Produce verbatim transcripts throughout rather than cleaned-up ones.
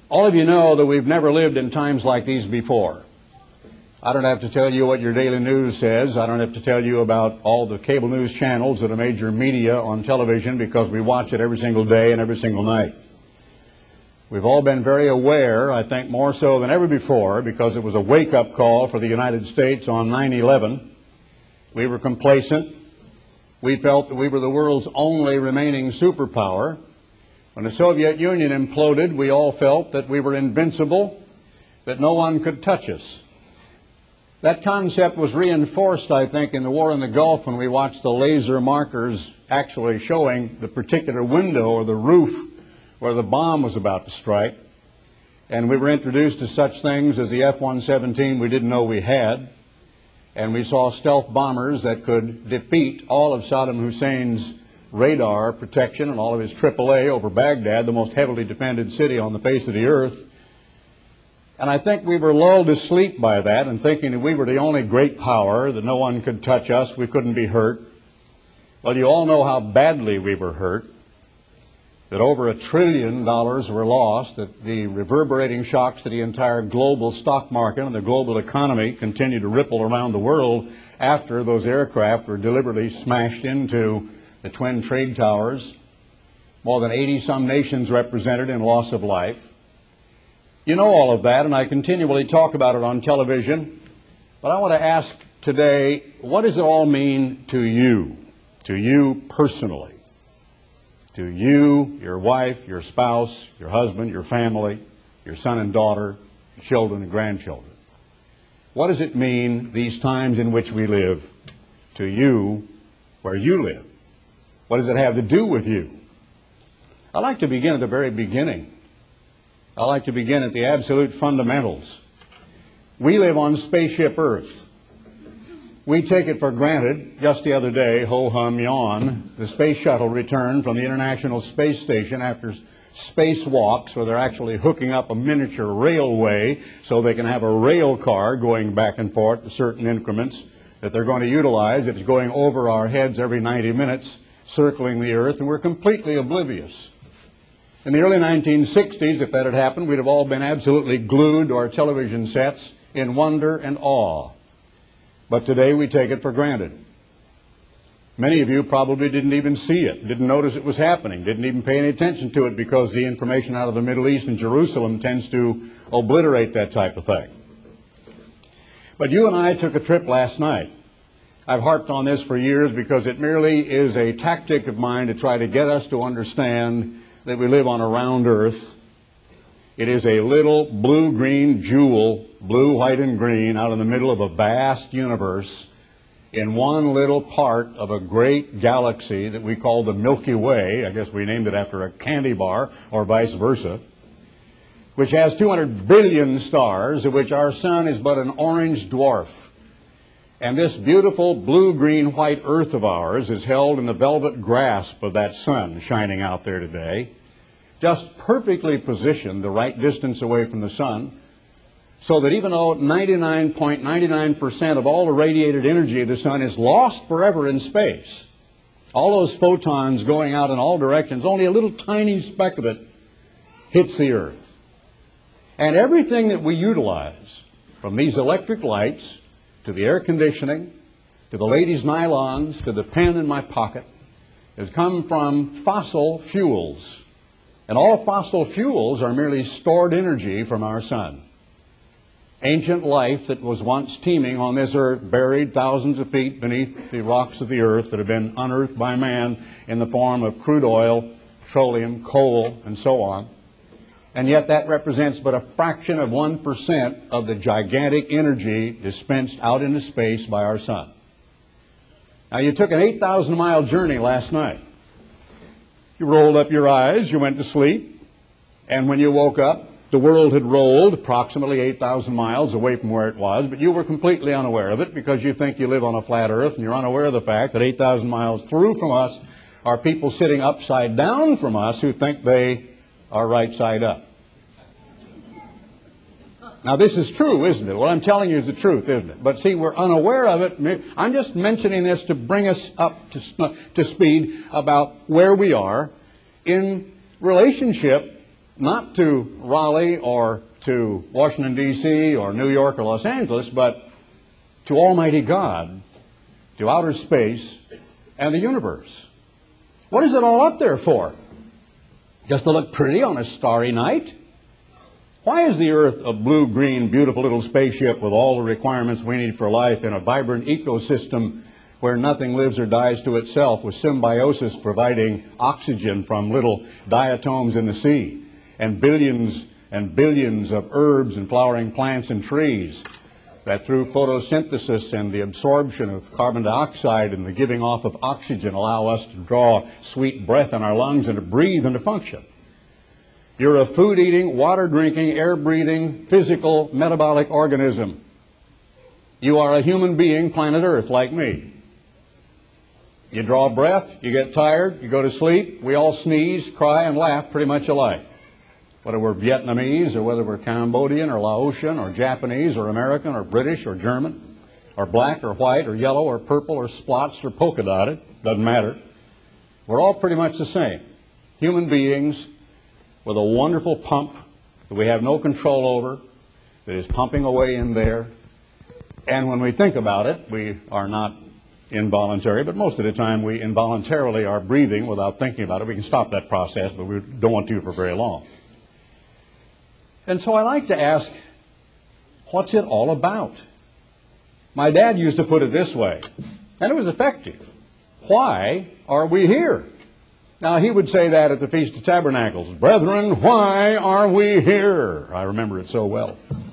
All of you know that we've never lived in times like these before. I don't have to tell you what your daily news says. I don't have to tell you about all the cable news channels that are major media on television, because we watch it every single day and every single night. We've all been very aware, I think more so than ever before, because it was a wake-up call for the United States on nine eleven. We were complacent. We felt that we were the world's only remaining superpower. When the Soviet Union imploded, we all felt that we were invincible, that no one could touch us. That concept was reinforced, I think, in the war in the Gulf, when we watched the laser markers actually showing the particular window or the roof where the bomb was about to strike. And we were introduced to such things as the F one seventeen we didn't know we had. And we saw stealth bombers that could defeat all of Saddam Hussein's radar protection and all of his triple A over Baghdad, the most heavily defended city on the face of the earth. And I think we were lulled to sleep by that, and thinking that we were the only great power, that no one could touch us, we couldn't be hurt. Well, you all know how badly we were hurt, that over a trillion dollars were lost, that the reverberating shocks to the entire global stock market and the global economy continued to ripple around the world after those aircraft were deliberately smashed into the Twin Trade Towers. More than eighty some nations represented in loss of life. You know all of that, and I continually talk about it on television. But I want to ask today, what does it all mean to you, to you personally? To you, your wife, your spouse, your husband, your family, your son and daughter, your children and grandchildren. What does it mean, these times in which we live, to you, where you live? What does it have to do with you? I like to begin at the very beginning. I like to begin at the absolute fundamentals. We live on spaceship Earth. We take it for granted. Just the other day, ho-hum yawn, the space shuttle returned from the International Space Station after spacewalks, where they're actually hooking up a miniature railway so they can have a rail car going back and forth to certain increments that they're going to utilize. It's going over our heads every ninety minutes, circling the Earth, and we're completely oblivious. In the early nineteen sixties, if that had happened, we'd have all been absolutely glued to our television sets in wonder and awe. But today we take it for granted. Many of you probably didn't even see it, didn't notice it was happening, didn't even pay any attention to it, because the information out of the Middle East and Jerusalem tends to obliterate that type of thing. But you and I took a trip last night. I've harped on this for years because it merely is a tactic of mine to try to get us to understand that we live on a round Earth. It is a little blue-green jewel, blue, white, and green, out in the middle of a vast universe in one little part of a great galaxy that we call the Milky Way. I guess we named it after a candy bar, or vice versa, which has two hundred billion stars, of which our sun is but an orange dwarf. And this beautiful blue, green, white Earth of ours is held in the velvet grasp of that sun shining out there today, just perfectly positioned the right distance away from the sun, so that even though ninety-nine point nine nine percent of all the radiated energy of the sun is lost forever in space, all those photons going out in all directions, only a little tiny speck of it hits the Earth. And everything that we utilize, from these electric lights to the air conditioning, to the ladies' nylons, to the pen in my pocket, has come from fossil fuels. And all fossil fuels are merely stored energy from our sun. Ancient life that was once teeming on this earth, buried thousands of feet beneath the rocks of the earth that have been unearthed by man in the form of crude oil, petroleum, coal, and so on. And yet that represents but a fraction of one percent of the gigantic energy dispensed out into space by our sun. Now, you took an eight thousand mile journey last night. You rolled up your eyes, you went to sleep, and when you woke up, the world had rolled approximately eight thousand miles away from where it was, but you were completely unaware of it because you think you live on a flat earth, and you're unaware of the fact that eight thousand miles through from us are people sitting upside down from us who think they are right side up. Now, this is true, isn't it? What I'm telling you is the truth, isn't it? But see, we're unaware of it. I'm just mentioning this to bring us up to, to speed about where we are in relationship not to Raleigh or to Washington, D C or New York or Los Angeles, but to Almighty God, to outer space and the universe. What is it all up there for? Just to look pretty on a starry night? Why is the Earth a blue-green, beautiful little spaceship with all the requirements we need for life in a vibrant ecosystem where nothing lives or dies to itself, with symbiosis providing oxygen from little diatoms in the sea, and billions and billions of herbs and flowering plants and trees that through photosynthesis and the absorption of carbon dioxide and the giving off of oxygen allow us to draw sweet breath in our lungs and to breathe and to function? You're a food-eating, water-drinking, air-breathing, physical, metabolic organism. You are a human being, planet Earth, like me. You draw breath, you get tired, you go to sleep. We all sneeze, cry, and laugh pretty much alike. Whether we're Vietnamese or whether we're Cambodian or Laotian or Japanese or American or British or German or black or white or yellow or purple or splotched or polka dotted, doesn't matter. We're all pretty much the same. Human beings with a wonderful pump that we have no control over, that is pumping away in there. And when we think about it, we are not involuntary, but most of the time we involuntarily are breathing without thinking about it. We can stop that process, but we don't want to for very long. And so I like to ask, what's it all about? My dad used to put it this way, and it was effective. Why are we here? Now, he would say that at the Feast of Tabernacles. Brethren, why are we here? I remember it so well.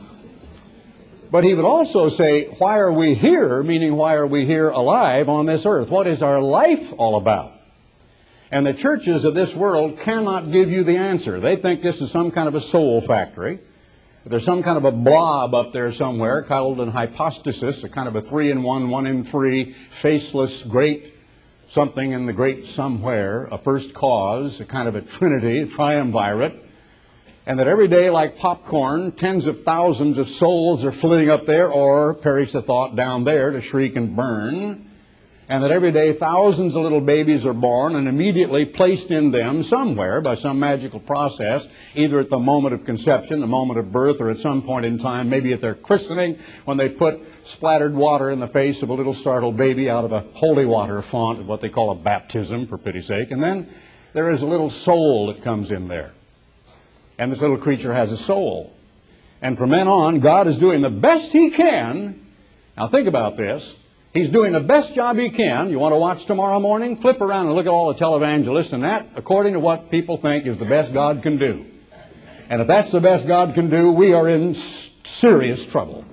But he would also say, why are we here? Meaning, why are we here alive on this earth? What is our life all about? And the churches of this world cannot give you the answer. They think this is some kind of a soul factory. There's some kind of a blob up there somewhere called an hypostasis, a kind of a three in one, one in three, faceless, great something in the great somewhere, a first cause, a kind of a trinity, a triumvirate. And that every day, like popcorn, tens of thousands of souls are flitting up there, or, perish the thought, down there to shriek and burn. And that every day thousands of little babies are born and immediately placed in them somewhere by some magical process, either at the moment of conception, the moment of birth, or at some point in time, maybe at their christening, when they put splattered water in the face of a little startled baby out of a holy water font, what they call a baptism, for pity's sake. And then there is a little soul that comes in there. And this little creature has a soul. And from then on, God is doing the best He can. Now think about this. He's doing the best job He can. You want to watch tomorrow morning? Flip around and look at all the televangelists, and that, according to what people think, is the best God can do. And if that's the best God can do, we are in serious trouble.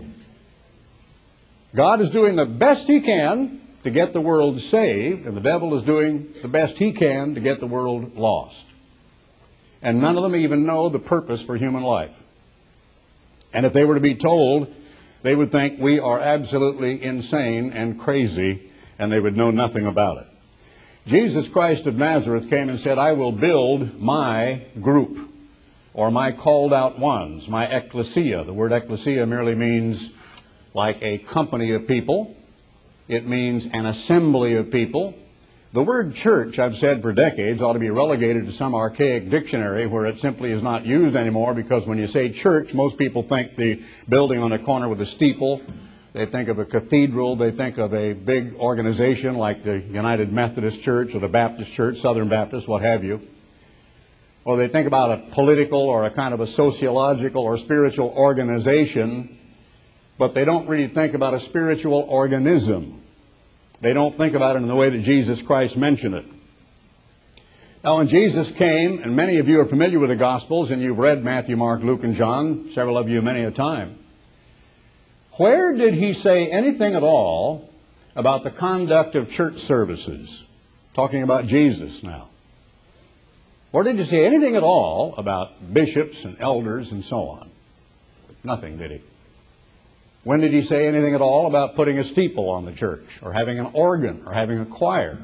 God is doing the best He can to get the world saved, and the devil is doing the best he can to get the world lost. And none of them even know the purpose for human life. And if they were to be told, they would think we are absolutely insane and crazy, and they would know nothing about it. Jesus Christ of Nazareth came and said, I will build my group, or my called out ones, my ecclesia. The word ecclesia merely means like a company of people. It means an assembly of people. The word church, I've said for decades, ought to be relegated to some archaic dictionary where it simply is not used anymore, because when you say church, most people think the building on a corner with a steeple. They think of a cathedral. They think of a big organization like the United Methodist Church or the Baptist Church, Southern Baptist, what have you. Or they think about a political or a kind of a sociological or spiritual organization, but they don't really think about a spiritual organism. They don't think about it in the way that Jesus Christ mentioned it. Now, when Jesus came, and many of you are familiar with the Gospels, and you've read Matthew, Mark, Luke, and John, several of you many a time, where did He say anything at all about the conduct of church services? Talking about Jesus now. Where did He say anything at all about bishops and elders and so on? Nothing, did He? When did He say anything at all about putting a steeple on the church, or having an organ, or having a choir?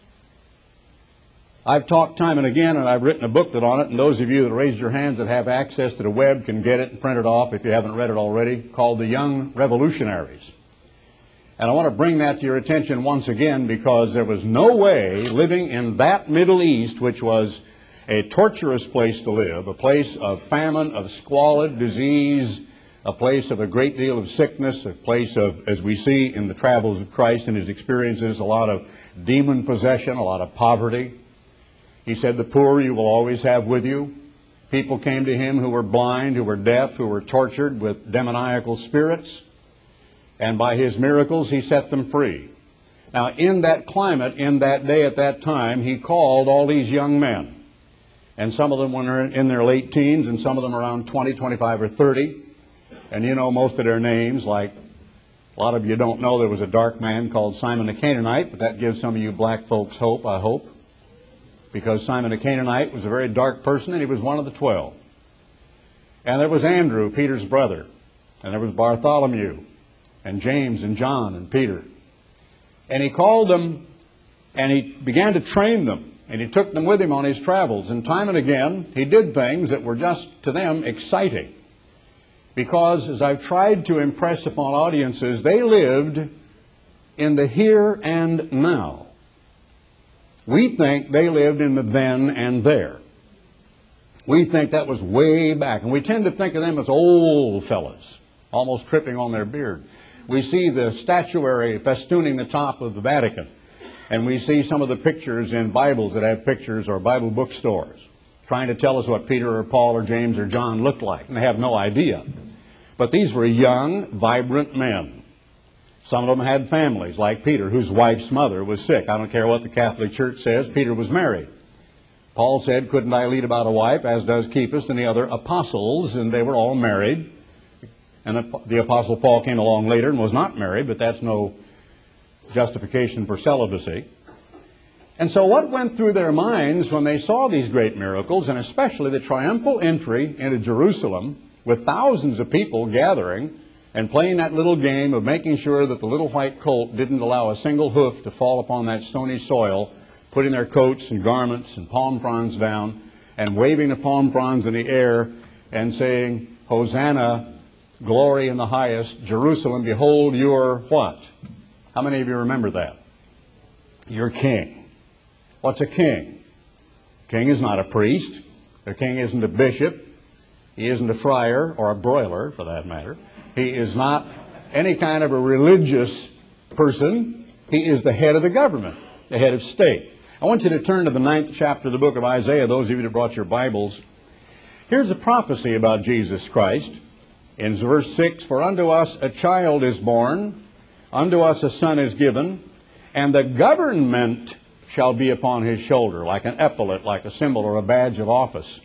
I've talked time and again, and I've written a booklet on it, and those of you that raised your hands that have access to the web can get it and print it off if you haven't read it already, called The Young Revolutionaries. And I want to bring that to your attention once again, because there was no way living in that Middle East, which was a torturous place to live, a place of famine, of squalid disease, a place of a great deal of sickness, a place of, as we see in the travels of Christ and his experiences, a lot of demon possession, a lot of poverty. He said, the poor you will always have with you. People came to him who were blind, who were deaf, who were tortured with demoniacal spirits, and by his miracles he set them free. Now, in that climate, in that day, at that time, he called all these young men. And some of them were in their late teens, and some of them around twenty, twenty-five, or thirty. And you know most of their names, like a lot of you don't know there was a dark man called Simon the Canaanite, but that gives some of you black folks hope, I hope. Because Simon the Canaanite was a very dark person, and he was one of the twelve. And there was Andrew, Peter's brother. And there was Bartholomew, and James, and John, and Peter. And he called them, and he began to train them. And he took them with him on his travels. And time and again, he did things that were just, to them, exciting. Because, as I've tried to impress upon audiences, they lived in the here and now. We think they lived in the then and there. We think that was way back. And we tend to think of them as old fellas, almost tripping on their beard. We see the statuary festooning the top of the Vatican. And we see some of the pictures in Bibles that have pictures, or Bible bookstores, trying to tell us what Peter or Paul or James or John looked like. And they have no idea. But these were young, vibrant men. Some of them had families, like Peter, whose wife's mother was sick. I don't care what the Catholic Church says, Peter was married. Paul said, couldn't I lead about a wife, as does Cephas and the other apostles, and they were all married. And the Apostle Paul came along later and was not married, but that's no justification for celibacy. And so what went through their minds when they saw these great miracles, and especially the triumphal entry into Jerusalem with thousands of people gathering and playing that little game of making sure that the little white colt didn't allow a single hoof to fall upon that stony soil, putting their coats and garments and palm fronds down and waving the palm fronds in the air and saying, Hosanna, glory in the highest, Jerusalem, behold your what? How many of you remember that? Your king. What's a king? King is not a priest. A king isn't a bishop. He isn't a friar or a broiler, for that matter. He is not any kind of a religious person. He is the head of the government, the head of state. I want you to turn to the ninth chapter of the book of Isaiah, those of you that brought your Bibles. Here's a prophecy about Jesus Christ. In verse six, for unto us a child is born, unto us a son is given, and the government shall be upon his shoulder, like an epaulet, like a symbol or a badge of office.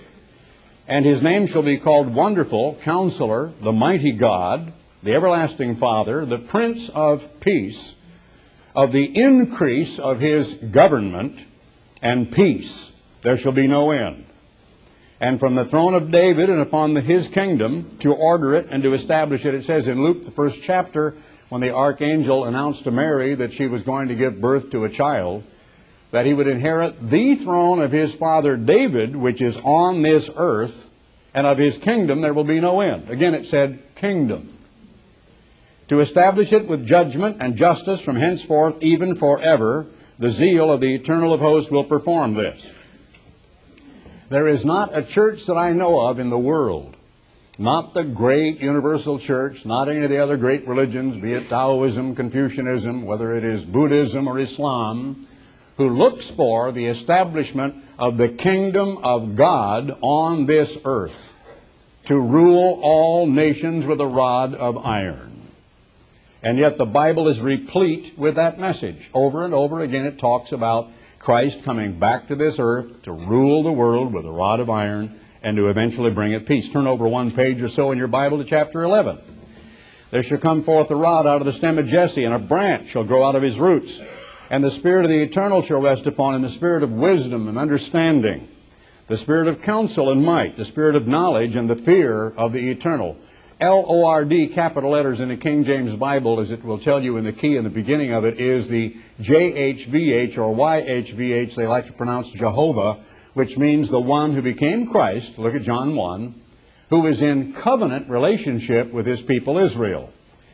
And his name shall be called Wonderful, Counselor, the Mighty God, the Everlasting Father, the Prince of Peace. Of the increase of his government and peace there shall be no end. And from the throne of David and upon the, his kingdom, to order it and to establish it. It says in Luke, the first chapter, when the archangel announced to Mary that she was going to give birth to a child, that he would inherit the throne of his father David, which is on this earth, and of his kingdom there will be no end. Again, it said kingdom. To establish it with judgment and justice from henceforth, even forever, the zeal of the Eternal of hosts will perform this. There is not a church that I know of in the world, not the great universal church, not any of the other great religions, be it Taoism, Confucianism, whether it is Buddhism or Islam, who looks for the establishment of the kingdom of God on this earth, to rule all nations with a rod of iron. And yet the Bible is replete with that message. Over and over again it talks about Christ coming back to this earth to rule the world with a rod of iron and to eventually bring it peace. Turn over one page or so in your Bible to chapter eleven. There shall come forth a rod out of the stem of Jesse, and a branch shall grow out of his roots. And the Spirit of the Eternal shall rest upon him, the Spirit of wisdom and understanding, the Spirit of counsel and might, the Spirit of knowledge and the fear of the Eternal. L O R D, capital letters in the King James Bible, as it will tell you in the key in the beginning of it, is the J H V H or Y H V H, they like to pronounce Jehovah, which means the one who became Christ, look at John one, who is in covenant relationship with his people Israel.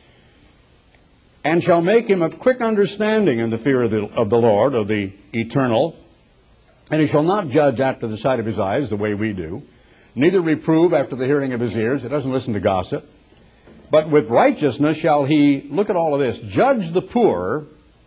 And shall make him of quick understanding in the fear of the, of the Lord, of the Eternal, And he shall not judge after the sight of his eyes, the way we do, neither reprove after the hearing of his ears. He doesn't listen to gossip. But with righteousness shall he, look at all of this, judge the poor,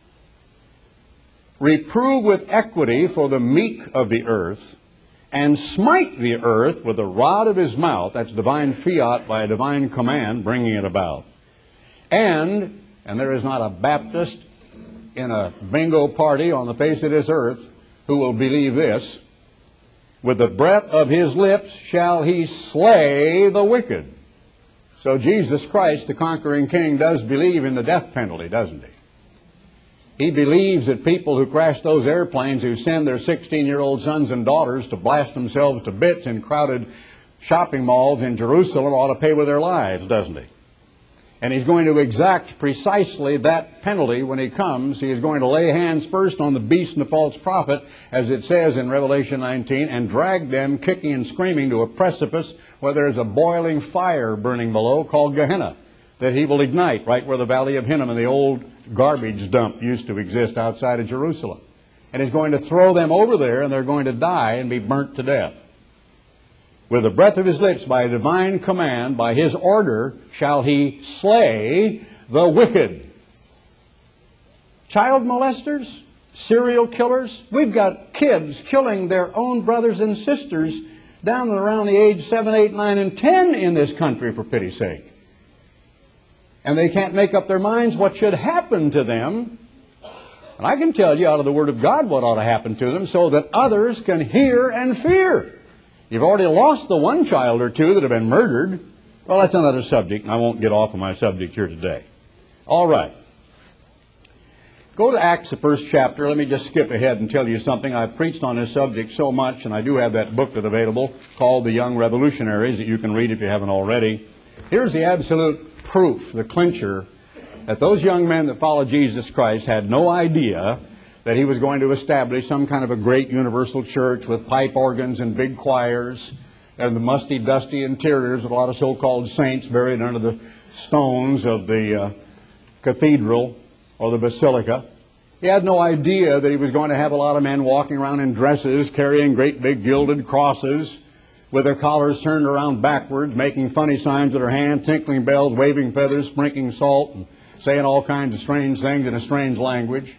reprove with equity for the meek of the earth, and smite the earth with the rod of his mouth. That's divine fiat by a divine command bringing it about. And, and there is not a Baptist in a bingo party on the face of this earth who will believe this, with the breath of his lips shall he slay the wicked. So Jesus Christ, the conquering king, does believe in the death penalty, doesn't he? He believes that people who crash those airplanes, who send their sixteen-year-old sons and daughters to blast themselves to bits in crowded shopping malls in Jerusalem, ought to pay with their lives, doesn't he? And he's going to exact precisely that penalty when he comes. He is going to lay hands first on the beast and the false prophet, as it says in Revelation nineteen, and drag them kicking and screaming to a precipice where there is a boiling fire burning below called Gehenna, that he will ignite right where the Valley of Hinnom and the old garbage dump used to exist outside of Jerusalem. And he's going to throw them over there, and they're going to die and be burnt to death. With the breath of his lips, by a divine command, by his order, shall he slay the wicked. Child molesters, serial killers. We've got kids killing their own brothers and sisters down and around the age seven, eight, nine, and ten in this country, for pity's sake. And they can't make up their minds what should happen to them. And I can tell you out of the Word of God what ought to happen to them so that others can hear and fear. You've already lost the one child or two that have been murdered. Well, that's another subject, and I won't get off of my subject here today. All right. Go to Acts, the first chapter. Let me just skip ahead and tell you something. I've preached on this subject so much, and I do have that booklet available called The Young Revolutionaries that you can read if you haven't already. Here's the absolute proof, the clincher, that those young men that followed Jesus Christ had no idea that he was going to establish some kind of a great universal church with pipe organs and big choirs and the musty, dusty interiors of a lot of so-called saints buried under the stones of the uh, cathedral or the basilica. He had no idea that he was going to have a lot of men walking around in dresses, carrying great big gilded crosses, with their collars turned around backwards, making funny signs with their hands, tinkling bells, waving feathers, sprinkling salt, and saying all kinds of strange things in a strange language.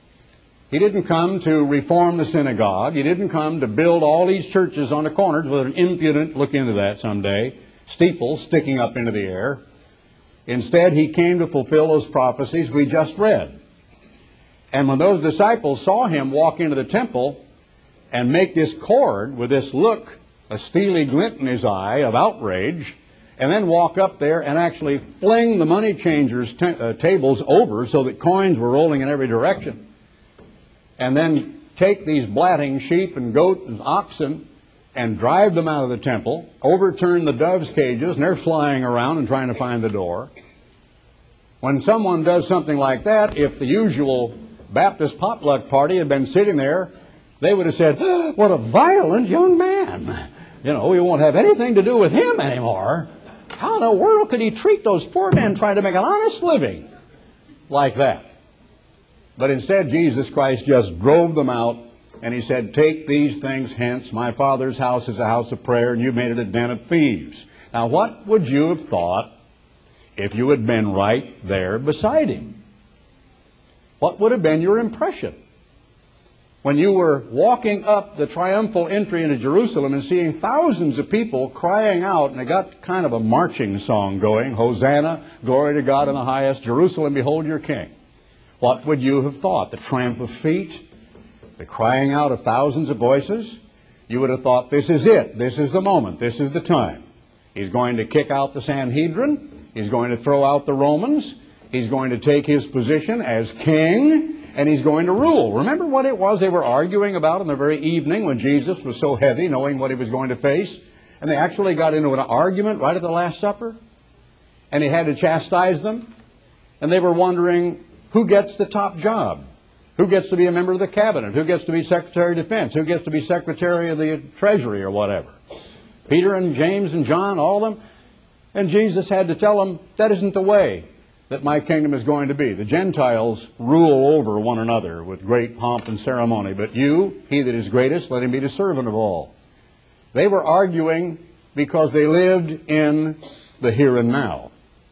He didn't come to reform the synagogue. He didn't come to build all these churches on the corners with an impudent, look into that someday, steeples sticking up into the air. Instead, he came to fulfill those prophecies we just read. And when those disciples saw him walk into the temple and make this cord with this look, a steely glint in his eye of outrage, and then walk up there and actually fling the money changers' t uh, tables over so that coins were rolling in every direction, and then take these blatting sheep and goat and oxen and drive them out of the temple, overturn the doves' cages, and they're flying around and trying to find the door. When someone does something like that, if the usual Baptist potluck party had been sitting there, they would have said, oh, what a violent young man. You know, we won't have anything to do with him anymore. How in the world could he treat those poor men trying to make an honest living like that? But instead, Jesus Christ just drove them out, and he said, take these things hence. My Father's house is a house of prayer, and you've made it a den of thieves. Now, what would you have thought if you had been right there beside him? What would have been your impression when you were walking up the triumphal entry into Jerusalem and seeing thousands of people crying out, and they got kind of a marching song going, Hosanna, glory to God in the highest, Jerusalem, behold your King. What would you have thought? The tramp of feet, the crying out of thousands of voices? You would have thought, this is it, this is the moment, this is the time. He's going to kick out the Sanhedrin, he's going to throw out the Romans, he's going to take his position as king, and he's going to rule. Remember what it was they were arguing about on the very evening when Jesus was so heavy, knowing what he was going to face? And they actually got into an argument right at the Last Supper. And he had to chastise them. And they were wondering, who gets the top job? Who gets to be a member of the cabinet? Who gets to be Secretary of Defense? Who gets to be Secretary of the Treasury or whatever? Peter and James and John, all of them. And Jesus had to tell them, that isn't the way. that my kingdom is going to be. The Gentiles rule over one another with great pomp and ceremony, but you, he that is greatest, let him be the servant of all. They were arguing because they lived in the here and now.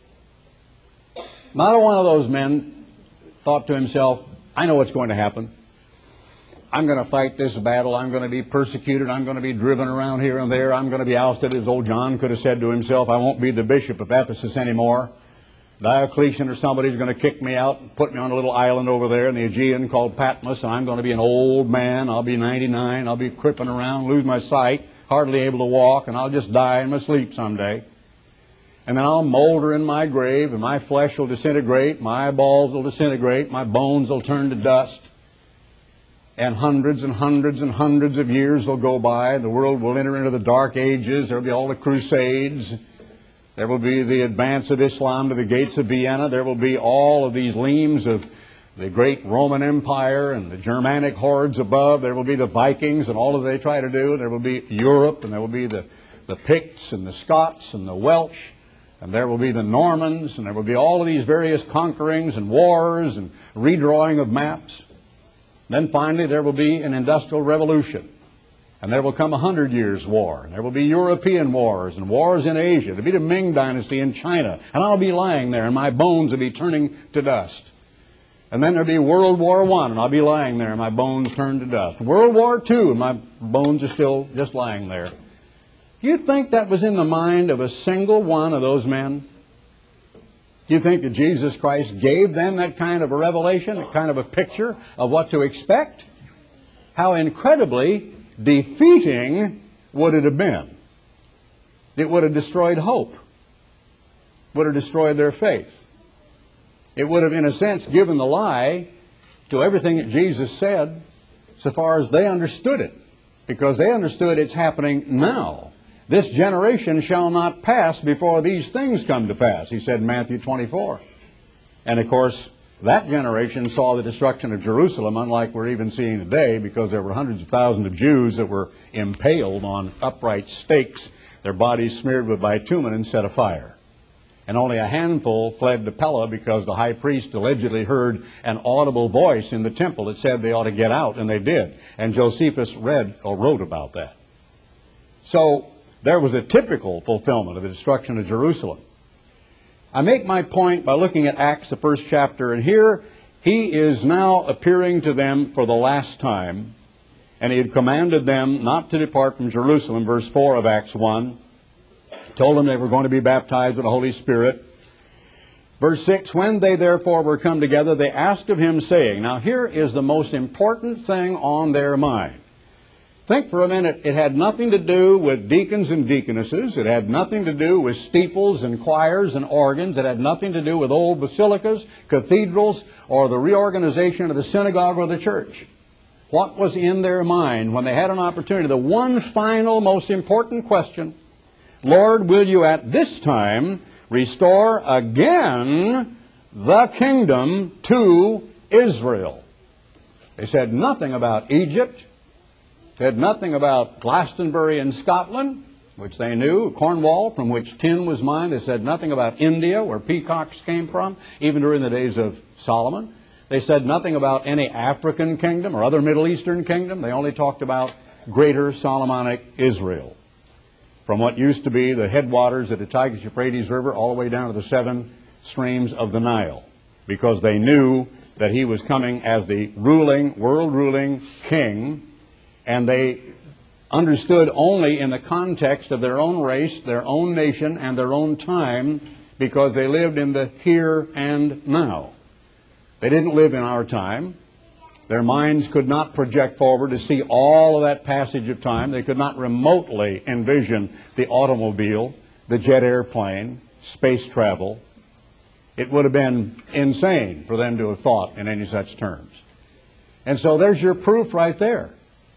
Not one of those men thought to himself, I know what's going to happen. I'm going to fight this battle. I'm going to be persecuted. I'm going to be driven around here and there. I'm going to be ousted, as old John could have said to himself. I won't be the bishop of Ephesus anymore. Diocletian or somebody's going to kick me out and put me on a little island over there in the Aegean called Patmos, and I'm going to be an old man. I'll be ninety-nine. I'll be crippling around, lose my sight, hardly able to walk, and I'll just die in my sleep someday. And then I'll molder in my grave, and my flesh will disintegrate, my eyeballs will disintegrate, my bones will turn to dust. And hundreds and hundreds and hundreds of years will go by. The world will enter into the dark ages. There will be all the crusades. There will be the advance of Islam to the gates of Vienna. There will be all of these leams of the great Roman Empire and the Germanic hordes above. There will be the Vikings and all that they try to do. There will be Europe, and there will be the, the Picts and the Scots and the Welsh. And there will be the Normans, and there will be all of these various conquerings and wars and redrawing of maps. Then finally there will be an industrial revolution. And there will come a hundred years war. And there will be European wars and wars in Asia. There will be the Ming dynasty in China. And I'll be lying there and my bones will be turning to dust. And then there will be World War One and I'll be lying there and my bones turn to dust. World War Two and my bones are still just lying there. Do you think that was in the mind of a single one of those men? Do you think that Jesus Christ gave them that kind of a revelation, that kind of a picture of what to expect? How incredibly defeating would it have been? It would have destroyed hope. Would have destroyed their faith. It would have, in a sense, given the lie to everything that Jesus said so far as they understood it. Because they understood it's happening now. This generation shall not pass before these things come to pass, he said in Matthew twenty-four. And of course, that generation saw the destruction of Jerusalem, unlike we're even seeing today, because there were hundreds of thousands of Jews that were impaled on upright stakes, their bodies smeared with bitumen and set afire. And only a handful fled to Pella because the high priest allegedly heard an audible voice in the temple that said they ought to get out, and they did. And Josephus read or wrote about that. So there was a typical fulfillment of the destruction of Jerusalem. I make my point by looking at Acts, the first chapter, and here he is now appearing to them for the last time, and he had commanded them not to depart from Jerusalem, verse four of Acts one, told them they were going to be baptized with the Holy Spirit. Verse six, when they therefore were come together, they asked of him, saying, now here is the most important thing on their mind. Think for a minute, it had nothing to do with deacons and deaconesses. It had nothing to do with steeples and choirs and organs. It had nothing to do with old basilicas, cathedrals, or the reorganization of the synagogue or the church. What was in their mind when they had an opportunity? The one final, most important question, Lord, will you at this time restore again the kingdom to Israel? They said nothing about Egypt. They had nothing about Glastonbury in Scotland, which they knew, Cornwall, from which tin was mined. They said nothing about India, where peacocks came from, even during the days of Solomon. They said nothing about any African kingdom or other Middle Eastern kingdom. They only talked about greater Solomonic Israel, from what used to be the headwaters of the Tigris-Euphrates River all the way down to the seven streams of the Nile, because they knew that he was coming as the ruling, world-ruling king. And they understood only in the context of their own race, their own nation, and their own time, because they lived in the here and now. They didn't live in our time. Their minds could not project forward to see all of that passage of time. They could not remotely envision the automobile, the jet airplane, space travel. It would have been insane for them to have thought in any such terms. And so there's your proof right there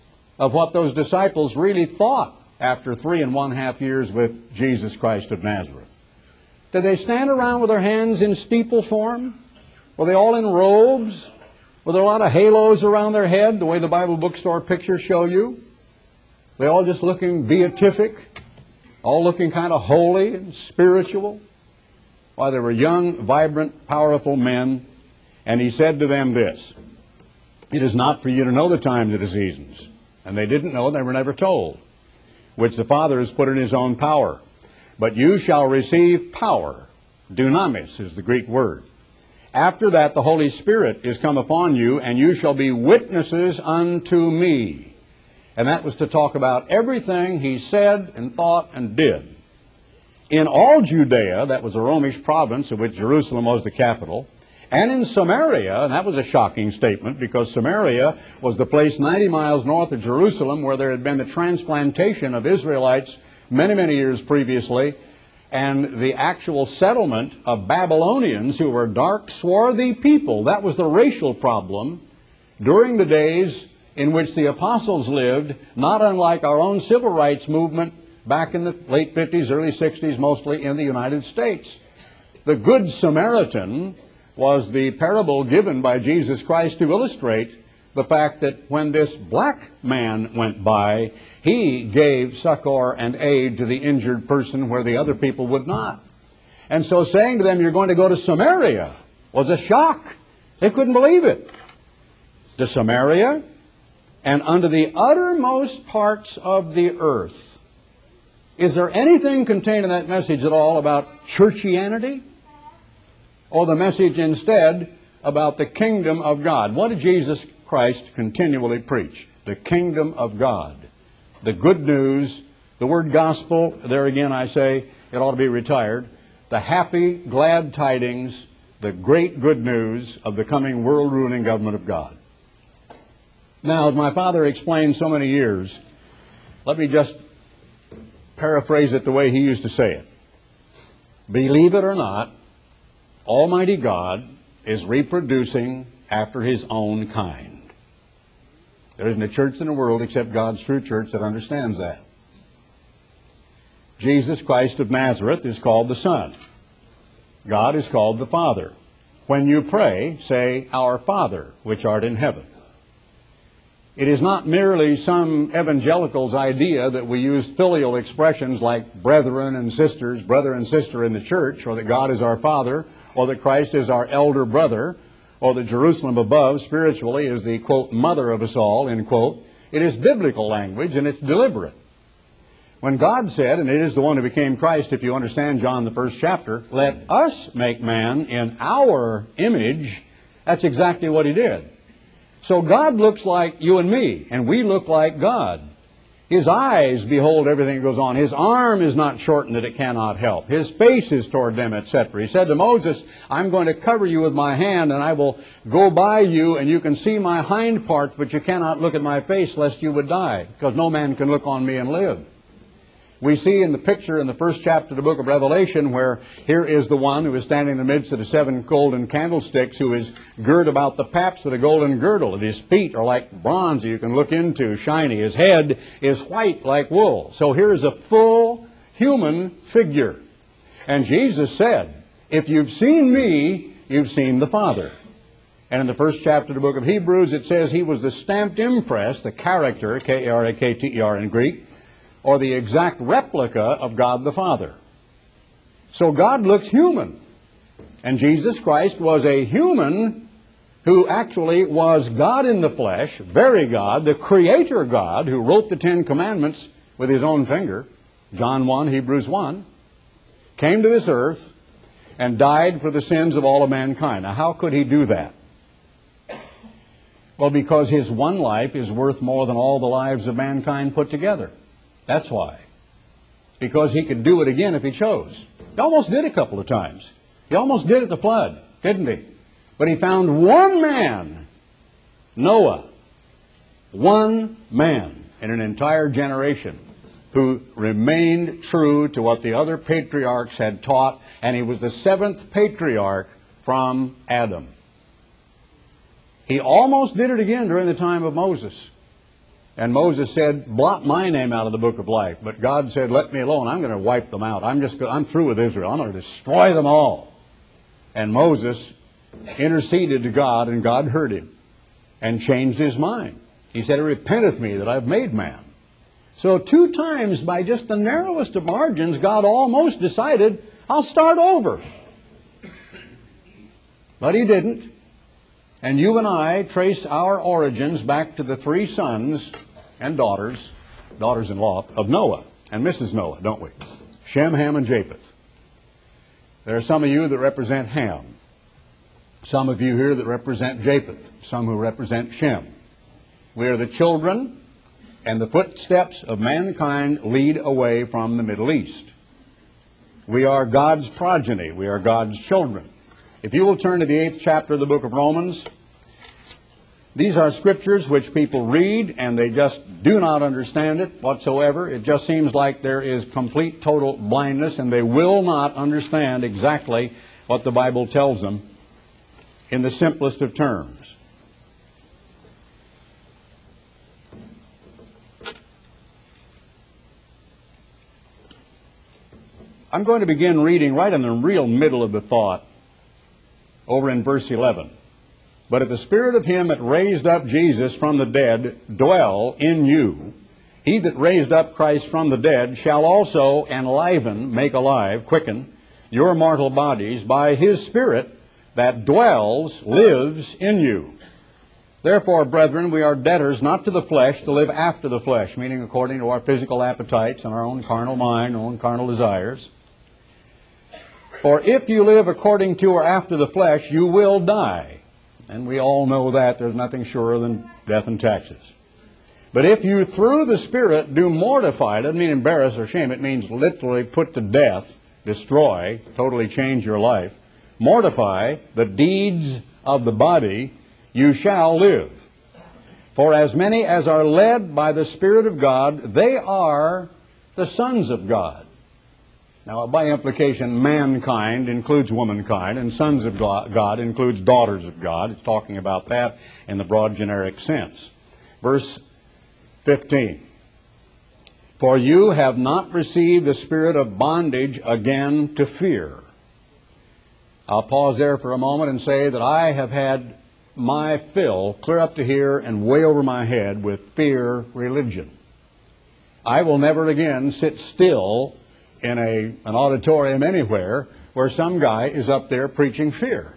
of what those disciples really thought after three and one half years with Jesus Christ of Nazareth. Did they stand around with their hands in steeple form? Were they all in robes? Were there a lot of halos around their head, the way the Bible bookstore pictures show you? They all just looking beatific, all looking kind of holy and spiritual? Why, they were young, vibrant, powerful men, and he said to them this: "It is not for you to know the times of the seasons." And they didn't know, they were never told, "which the Father has put in his own power. But you shall receive power." Dunamis is the Greek word. "After that the Holy Spirit is come upon you, and you shall be witnesses unto me." And that was to talk about everything he said and thought and did. "In all Judea," that was a Romish province of which Jerusalem was the capital, "and in Samaria," and that was a shocking statement, because Samaria was the place ninety miles north of Jerusalem where there had been the transplantation of Israelites many, many years previously, and the actual settlement of Babylonians who were dark, swarthy people. That was the racial problem during the days in which the apostles lived, not unlike our own civil rights movement back in the late fifties, early sixties, mostly in the United States. The Good Samaritan was the parable given by Jesus Christ to illustrate the fact that when this black man went by, he gave succor and aid to the injured person where the other people would not. And so saying to them, "You're going to go to Samaria," was a shock. They couldn't believe it. To Samaria, and unto the uttermost parts of the earth. Is there anything contained in that message at all about churchianity? Or the message instead about the kingdom of God? What did Jesus Christ continually preach? The kingdom of God. The good news, the word gospel, there again I say, it ought to be retired. The happy, glad tidings, the great good news of the coming world-ruling government of God. Now, as my father explained so many years, let me just paraphrase it the way he used to say it. Believe it or not, Almighty God is reproducing after his own kind. There isn't a church in the world except God's true church that understands that. Jesus Christ of Nazareth is called the Son. God is called the Father. When you pray, say, "Our Father, which art in heaven." It is not merely some evangelical's idea that we use filial expressions like brethren and sisters, brother and sister in the church, or that God is our Father, or that Christ is our elder brother, or that Jerusalem above spiritually is the, quote, mother of us all, end quote. It is biblical language, and it's deliberate. When God said, and it is the one who became Christ, if you understand John, the first chapter, "Let us make man in our image," that's exactly what he did. So God looks like you and me, and we look like God. His eyes behold everything that goes on. His arm is not shortened that it cannot help. His face is toward them, et cetera. He said to Moses, "I'm going to cover you with my hand, and I will go by you, and you can see my hind parts, but you cannot look at my face lest you would die, because no man can look on me and live." We see in the picture in the first chapter of the book of Revelation where here is the one who is standing in the midst of the seven golden candlesticks, who is girt about the paps with a golden girdle, and his feet are like bronze that you can look into, shiny. His head is white like wool. So here is a full human figure. And Jesus said, "If you've seen me, you've seen the Father." And in the first chapter of the book of Hebrews, it says he was the stamped impress, the character, K A R A K T E R in Greek, or the exact replica of God the Father. So God looks human. And Jesus Christ was a human who actually was God in the flesh, very God, the Creator God, who wrote the Ten Commandments with his own finger, John one, Hebrews one, came to this earth and died for the sins of all of mankind. Now, how could he do that? Well, because his one life is worth more than all the lives of mankind put together. That's why. Because he could do it again if he chose. He almost did a couple of times. He almost did at the flood, didn't he? But he found one man, Noah, one man in an entire generation who remained true to what the other patriarchs had taught, and he was the seventh patriarch from Adam. He almost did it again during the time of Moses. And Moses said, "Blot my name out of the book of life." But God said, "Let me alone. I'm going to wipe them out. I'm just, I'm through with Israel. I'm going to destroy them all." And Moses interceded to God, and God heard him and changed his mind. He said, "It repenteth me that I've made man." So two times, by just the narrowest of margins, God almost decided, "I'll start over." But he didn't. And you and I trace our origins back to the three sons and daughters, daughters-in-law of Noah and Missus Noah, don't we? Shem, Ham, and Japheth. There are some of you that represent Ham. Some of you here that represent Japheth. Some who represent Shem. We are the children, and the footsteps of mankind lead away from the Middle East. We are God's progeny. We are God's children. If you will turn to the eighth chapter of the book of Romans, these are scriptures which people read and they just do not understand it whatsoever. It just seems like there is complete, total blindness, and they will not understand exactly what the Bible tells them in the simplest of terms. I'm going to begin reading right in the real middle of the thought, over in verse eleven. But if the Spirit of him that raised up Jesus from the dead dwell in you, he that raised up Christ from the dead shall also enliven, make alive, quicken your mortal bodies by his Spirit that dwells, lives in you. Therefore, brethren, we are debtors not to the flesh to live after the flesh, meaning according to our physical appetites and our own carnal mind, our own carnal desires. For if you live according to or after the flesh, you will die. And we all know that. There's nothing surer than death and taxes. But if you through the Spirit do mortify, it doesn't mean embarrass or shame. It means literally put to death, destroy, totally change your life. Mortify the deeds of the body, you shall live. For as many as are led by the Spirit of God, they are the sons of God. Now, by implication, mankind includes womankind, and sons of God includes daughters of God. It's talking about that in the broad generic sense. Verse fifteen. For you have not received the spirit of bondage again to fear. I'll pause there for a moment and say that I have had my fill, clear up to here and way over my head, with fear religion. I will never again sit still in a, an auditorium anywhere where some guy is up there preaching fear.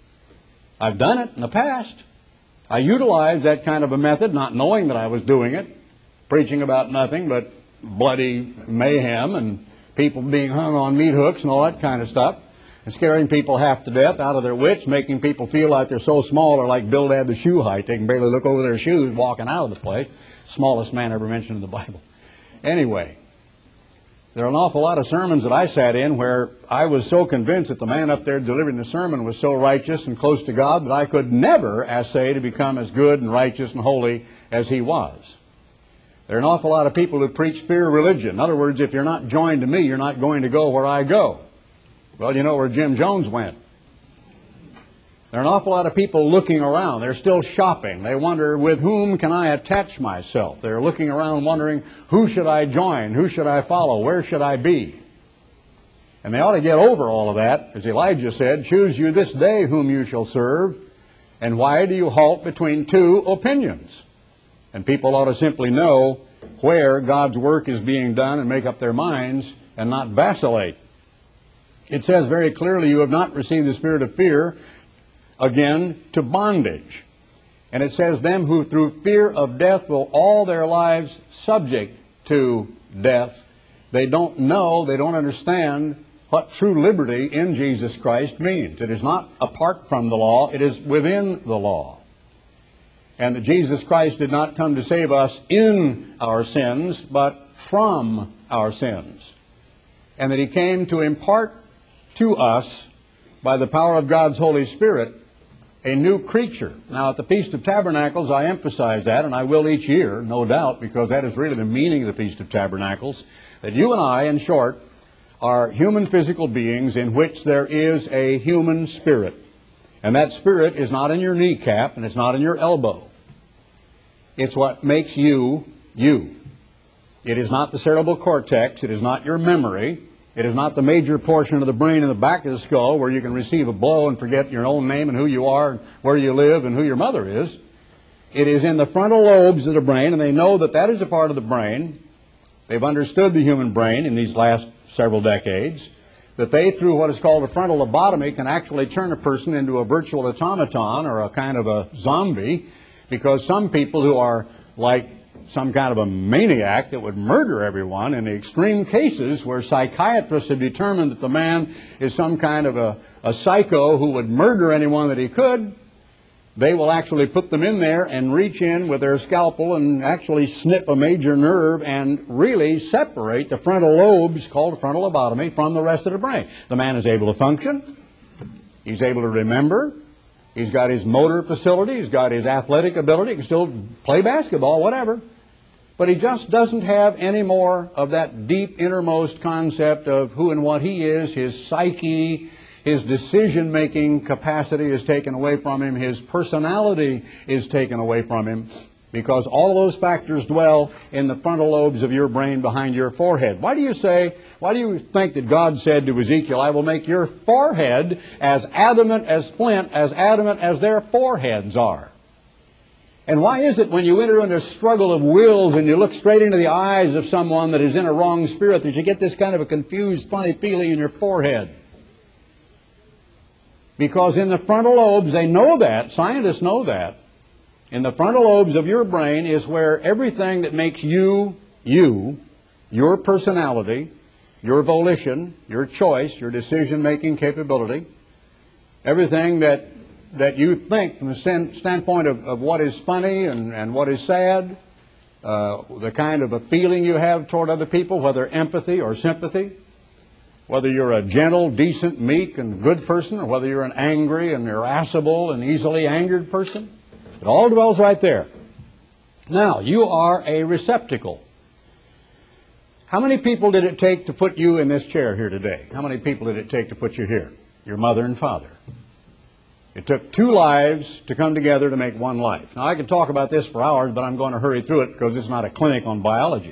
I've done it in the past. I utilized that kind of a method, not knowing that I was doing it, preaching about nothing but bloody mayhem and people being hung on meat hooks and all that kind of stuff, and scaring people half to death, out of their wits, making people feel like they're so small they're like Bildad the shoe height. They can barely look over their shoes walking out of the place. Smallest man ever mentioned in the Bible. Anyway, there are an awful lot of sermons that I sat in where I was so convinced that the man up there delivering the sermon was so righteous and close to God that I could never essay to become as good and righteous and holy as he was. There are an awful lot of people who preach fear religion. In other words, if you're not joined to me, you're not going to go where I go. Well, you know where Jim Jones went. There are an awful lot of people looking around. They're still shopping. They wonder, with whom can I attach myself? They're looking around wondering, who should I join? Who should I follow? Where should I be? And they ought to get over all of that. As Elijah said, choose you this day whom you shall serve. And why do you halt between two opinions? And people ought to simply know where God's work is being done and make up their minds and not vacillate. It says very clearly, you have not received the spirit of fear, again, to bondage. And it says, them who through fear of death will all their lives subject to death. They don't know, they don't understand what true liberty in Jesus Christ means. It is not apart from the law, it is within the law. And that Jesus Christ did not come to save us in our sins, but from our sins. And that he came to impart to us, by the power of God's Holy Spirit, a new creature. Now, at the Feast of Tabernacles, I emphasize that, and I will each year, no doubt, because that is really the meaning of the Feast of Tabernacles, that you and I, in short, are human physical beings in which there is a human spirit. And that spirit is not in your kneecap, and it's not in your elbow. It's what makes you, you. It is not the cerebral cortex. It is not your memory. It is not the major portion of the brain in the back of the skull where you can receive a blow and forget your own name and who you are and where you live and who your mother is. It is in the frontal lobes of the brain, and they know that that is a part of the brain. They've understood the human brain in these last several decades. that they, through what is called a frontal lobotomy, can actually turn a person into a virtual automaton or a kind of a zombie, because some people who are like some kind of a maniac that would murder everyone, in the extreme cases where psychiatrists have determined that the man is some kind of a, a psycho who would murder anyone that he could, they will actually put them in there and reach in with their scalpel and actually snip a major nerve and really separate the frontal lobes, called a frontal lobotomy, from the rest of the brain. The man is able to function. He's able to remember. He's got his motor facility. He's got his athletic ability. He can still play basketball, whatever. But he just doesn't have any more of that deep innermost concept of who and what he is. His psyche, his decision-making capacity is taken away from him. His personality is taken away from him, because all those factors dwell in the frontal lobes of your brain behind your forehead. Why do you say, why do you think that God said to Ezekiel, I will make your forehead as adamant as flint, as adamant as their foreheads are? And why is it when you enter into a struggle of wills and you look straight into the eyes of someone that is in a wrong spirit that you get this kind of a confused, funny feeling in your forehead? Because in the frontal lobes, they know that, scientists know that, in the frontal lobes of your brain is where everything that makes you, you, your personality, your volition, your choice, your decision-making capability, everything that that you think from the standpoint of, of what is funny and, and what is sad, uh, the kind of a feeling you have toward other people, whether empathy or sympathy, whether you're a gentle, decent, meek, and good person, or whether you're an angry and irascible and easily angered person. It all dwells right there. Now, you are a receptacle. How many people did it take to put you in this chair here today? How many people did it take to put you here? Your mother and father. It took two lives to come together to make one life. Now, I could talk about this for hours, but I'm going to hurry through it because it's not a clinic on biology.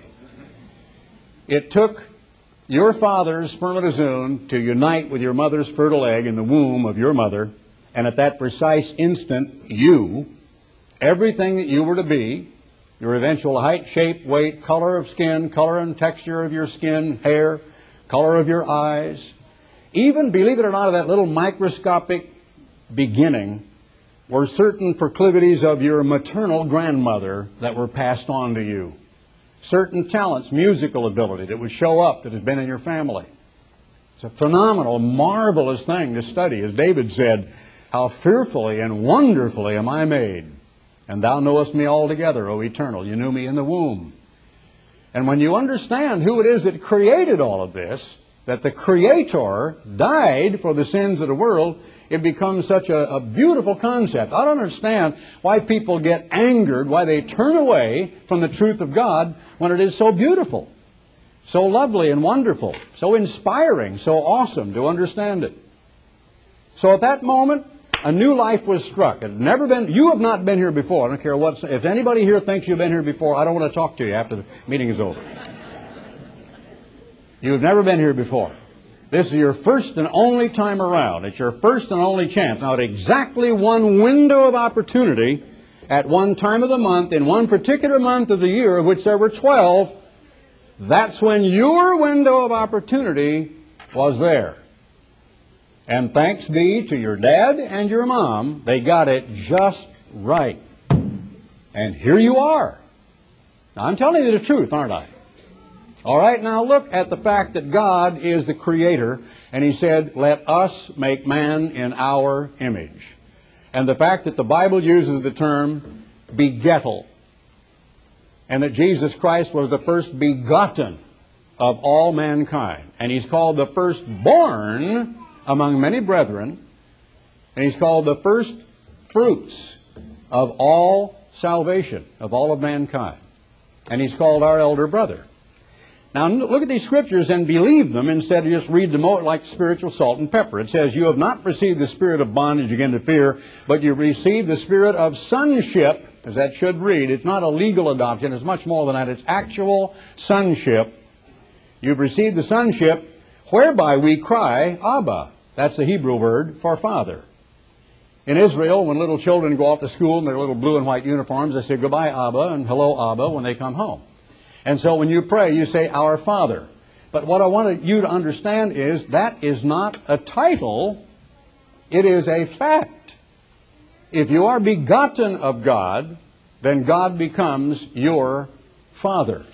It took your father's spermatozoon to unite with your mother's fertile egg in the womb of your mother, and at that precise instant, you, everything that you were to be, your eventual height, shape, weight, color of skin, color and texture of your skin, hair, color of your eyes, even, believe it or not, of that little microscopic beginning were certain proclivities of your maternal grandmother that were passed on to you. Certain talents, musical ability that would show up that has been in your family. It's a phenomenal, marvelous thing to study. As David said, how fearfully and wonderfully am I made. And thou knowest me altogether, O Eternal. You knew me in the womb. And when you understand who it is that created all of this, that the Creator died for the sins of the world, it becomes such a, a beautiful concept. I don't understand why people get angered, why they turn away from the truth of God when it is so beautiful, so lovely and wonderful, so inspiring, so awesome to understand it. So at that moment, a new life was struck. It had never been, you have not been here before. I don't care what, if anybody here thinks you've been here before, I don't want to talk to you after the meeting is over. You've never been here before. This is your first and only time around. It's your first and only chance. Now, at exactly one window of opportunity, at one time of the month, in one particular month of the year, of which there were twelve, that's when your window of opportunity was there. And thanks be to your dad and your mom, they got it just right. And here you are. Now, I'm telling you the truth, aren't I? All right, now look at the fact that God is the Creator, and He said, let us make man in our image. And the fact that the Bible uses the term begettal, and that Jesus Christ was the first begotten of all mankind, and He's called the firstborn among many brethren, and He's called the first fruits of all salvation, of all of mankind, and He's called our elder brother. Now, look at these scriptures and believe them instead of just read them out like spiritual salt and pepper. It says, you have not received the spirit of bondage again to fear, but you received the spirit of sonship, as that should read. It's not a legal adoption. It's much more than that. It's actual sonship. You've received the sonship whereby we cry, Abba. That's the Hebrew word for Father. In Israel, when little children go off to school in their little blue and white uniforms, they say goodbye, Abba, and hello, Abba, when they come home. And so when you pray, you say, Our Father. But what I want you to understand is that is not a title, it is a fact. If you are begotten of God, then God becomes your Father.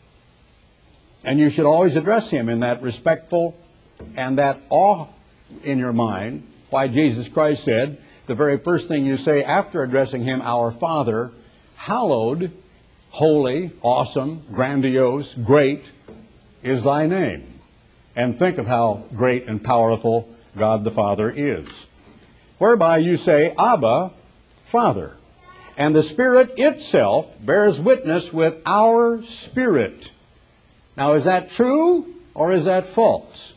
And you should always address Him in that respectful and that awe in your mind. Why Jesus Christ said, the very first thing you say after addressing Him, our Father, hallowed, holy, awesome, grandiose, great is thy name. And think of how great and powerful God the Father is. Whereby you say, Abba, Father. And the Spirit itself bears witness with our spirit. Now, is that true or is that false?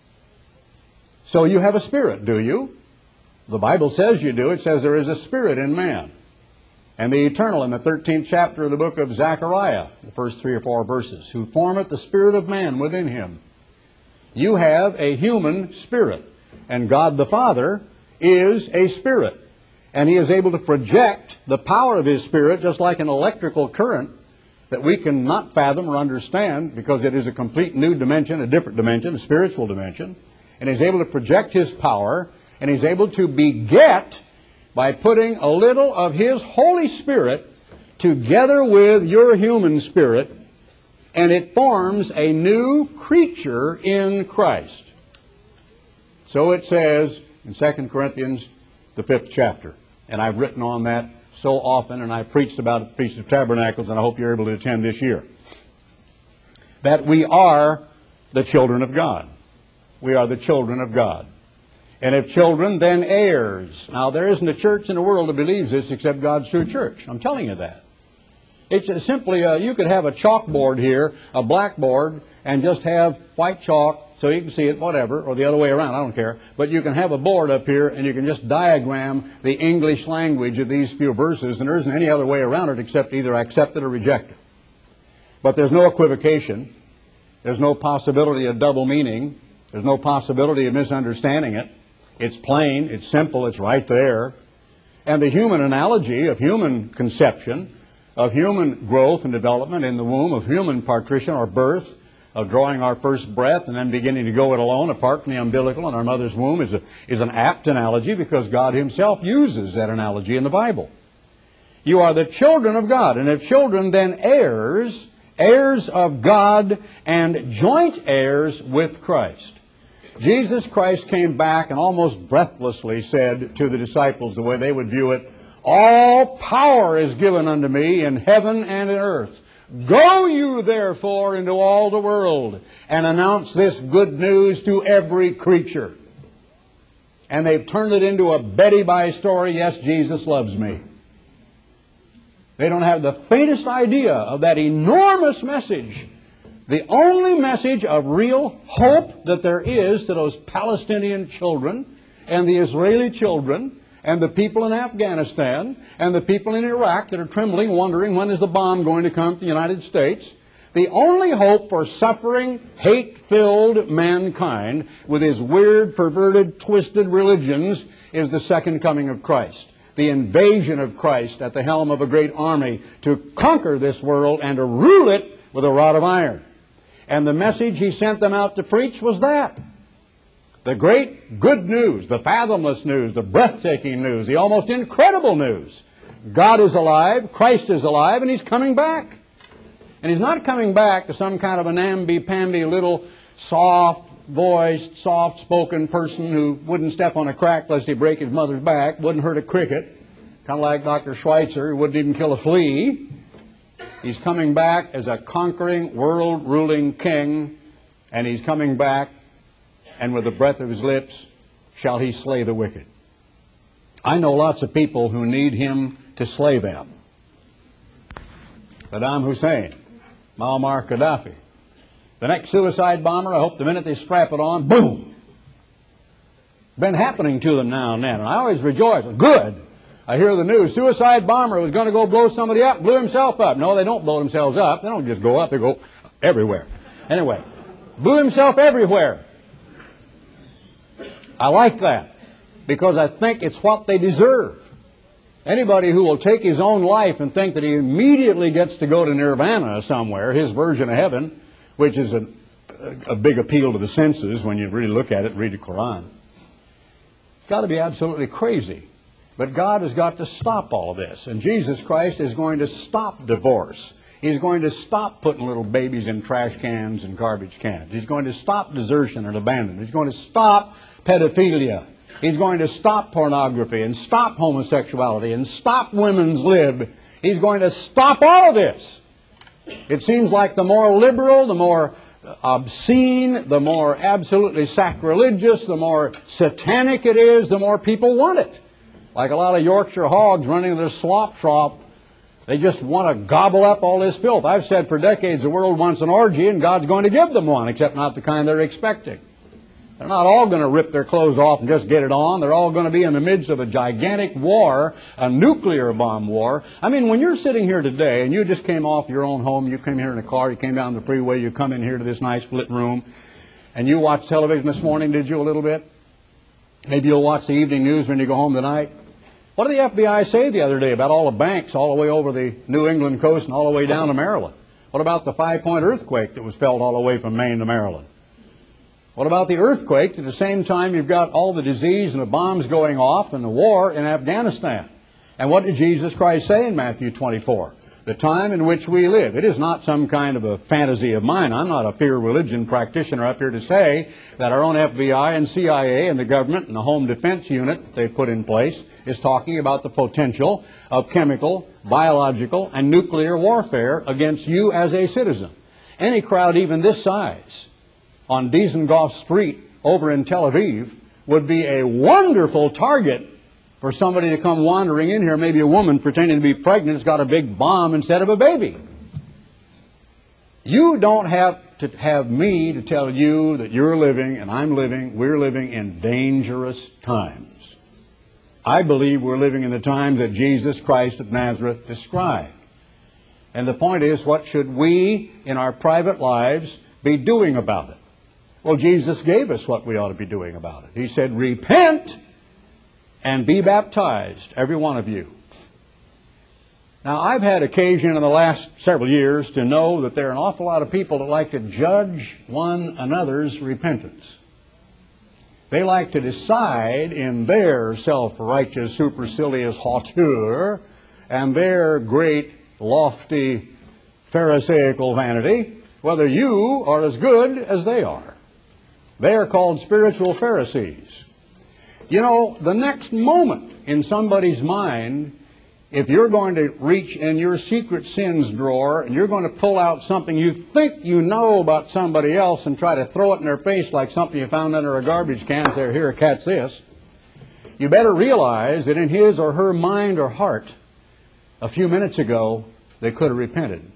So you have a spirit, do you? The Bible says you do. It says there is a spirit in man. And the eternal in the thirteenth chapter of the book of Zechariah, the first three or four verses, who formeth the spirit of man within him. You have a human spirit. And God the Father is a spirit. And He is able to project the power of His Spirit just like an electrical current that we cannot fathom or understand because it is a complete new dimension, a different dimension, a spiritual dimension. And He's able to project His power, and He's able to beget by putting a little of His Holy Spirit together with your human spirit, and it forms a new creature in Christ. So it says in Second Corinthians, the fifth chapter. And I've written on that so often, and I've preached about it at the Feast of Tabernacles, and I hope you're able to attend this year. That we are the children of God. We are the children of God. And if children, then heirs. Now, there isn't a church in the world that believes this except God's true church. I'm telling you that. It's simply, uh, you could have a chalkboard here, a blackboard, and just have white chalk so you can see it, whatever, or the other way around, I don't care. But you can have a board up here, and you can just diagram the English language of these few verses, and there isn't any other way around it except either accept it or reject it. But there's no equivocation. There's no possibility of double meaning. There's no possibility of misunderstanding it. It's plain, it's simple, it's right there. And the human analogy of human conception, of human growth and development in the womb, of human partition or birth, of drawing our first breath and then beginning to go it alone apart from the umbilical in our mother's womb is, a, is an apt analogy because God Himself uses that analogy in the Bible. You are the children of God, and if children, then heirs, heirs of God and joint heirs with Christ. Jesus Christ came back and almost breathlessly said to the disciples, the way they would view it, all power is given unto me in heaven and in earth. Go you therefore into all the world and announce this good news to every creature. And they've turned it into a Betty Bye story, yes, Jesus loves me. They don't have the faintest idea of that enormous message. The only message of real hope that there is to those Palestinian children and the Israeli children and the people in Afghanistan and the people in Iraq that are trembling, wondering when is the bomb going to come to the United States. The only hope for suffering, hate-filled mankind with his weird, perverted, twisted religions is the second coming of Christ. The invasion of Christ at the helm of a great army to conquer this world and to rule it with a rod of iron. And the message He sent them out to preach was that. The great good news, the fathomless news, the breathtaking news, the almost incredible news. God is alive, Christ is alive, and He's coming back. And He's not coming back to some kind of a namby-pamby little soft-voiced, soft-spoken person who wouldn't step on a crack lest he break his mother's back, wouldn't hurt a cricket, kind of like Doctor Schweitzer, who wouldn't even kill a flea. He's coming back as a conquering, world-ruling king, and He's coming back, and with the breath of His lips shall He slay the wicked. I know lots of people who need Him to slay them. Saddam Hussein, Muammar Gaddafi. The next suicide bomber, I hope the minute they strap it on, boom! Been happening to them now and then, and I always rejoice. Good! I hear the news, suicide bomber was going to go blow somebody up, blew himself up. No, they don't blow themselves up. They don't just go up, they go everywhere. Anyway, blew himself everywhere. I like that because I think it's what they deserve. Anybody who will take his own life and think that he immediately gets to go to nirvana somewhere, his version of heaven, which is an a big appeal to the senses when you really look at it and read the Quran. It's got to be absolutely crazy. But God has got to stop all this. And Jesus Christ is going to stop divorce. He's going to stop putting little babies in trash cans and garbage cans. He's going to stop desertion and abandonment. He's going to stop pedophilia. He's going to stop pornography and stop homosexuality and stop women's lib. He's going to stop all of this. It seems like the more liberal, the more obscene, the more absolutely sacrilegious, the more satanic it is, the more people want it. Like a lot of Yorkshire hogs running their slop trough, they just want to gobble up all this filth. I've said for decades the world wants an orgy and God's going to give them one, except not the kind they're expecting. They're not all going to rip their clothes off and just get it on. They're all going to be in the midst of a gigantic war, a nuclear bomb war. I mean, when you're sitting here today and you just came off your own home, you came here in a car, you came down the freeway, you come in here to this nice lit room, and you watched television this morning, did you, a little bit? Maybe you'll watch the evening news when you go home tonight. What did the F B I say the other day about all the banks all the way over the New England coast and all the way down to Maryland? What about the five-point earthquake that was felt all the way from Maine to Maryland? What about the earthquake? At the same time, you've got all the disease and the bombs going off and the war in Afghanistan. And what did Jesus Christ say in Matthew twenty-four? The time in which we live. It is not some kind of a fantasy of mine. I'm not a fear religion practitioner up here to say that our own F B I and C I A and the government and the Home Defense Unit that they put in place is talking about the potential of chemical, biological, and nuclear warfare against you as a citizen. Any crowd even this size on Dizengoff Street over in Tel Aviv would be a wonderful target for somebody to come wandering in here, maybe a woman pretending to be pregnant has got a big bomb instead of a baby. You don't have to have me to tell you that you're living, and I'm living, we're living in dangerous times. I believe we're living in the times that Jesus Christ of Nazareth described. And the point is, what should we in our private lives be doing about it? Well, Jesus gave us what we ought to be doing about it. He said, repent and be baptized, every one of you. Now, I've had occasion in the last several years to know that there are an awful lot of people that like to judge one another's repentance. They like to decide in their self-righteous, supercilious hauteur and their great, lofty, pharisaical vanity whether you are as good as they are. They are called spiritual Pharisees. You know, the next moment in somebody's mind, if you're going to reach in your secret sins drawer and you're going to pull out something you think you know about somebody else and try to throw it in their face like something you found under a garbage can and say, here, catch this, you better realize that in his or her mind or heart, a few minutes ago, they could have repented.